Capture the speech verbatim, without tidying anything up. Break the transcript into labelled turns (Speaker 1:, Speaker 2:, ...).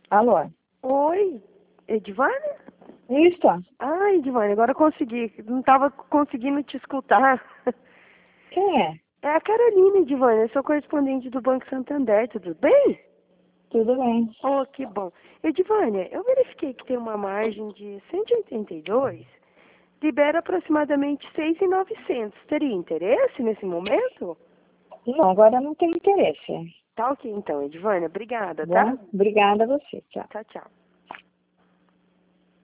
Speaker 1: Alô?
Speaker 2: Oi, Edivânia?
Speaker 1: Isso?
Speaker 2: Ah, Edivânia, agora eu consegui. Não estava conseguindo te escutar.
Speaker 1: Quem é?
Speaker 2: É a Carolina, Edivânia. Eu sou correspondente do Banco Santander. Tudo bem?
Speaker 1: Tudo bem.
Speaker 2: Oh, que bom. Edivânia, eu verifiquei que tem uma margem de cento e oitenta e dois. Libera aproximadamente seis mil e novecentos. Teria interesse nesse momento?
Speaker 1: Não, agora não tem interesse.
Speaker 2: Tá ok, então, Edivânia. Obrigada,
Speaker 1: Tá
Speaker 2: tá?
Speaker 1: bom? Obrigada a você. Tchau.
Speaker 2: Tchau, tchau.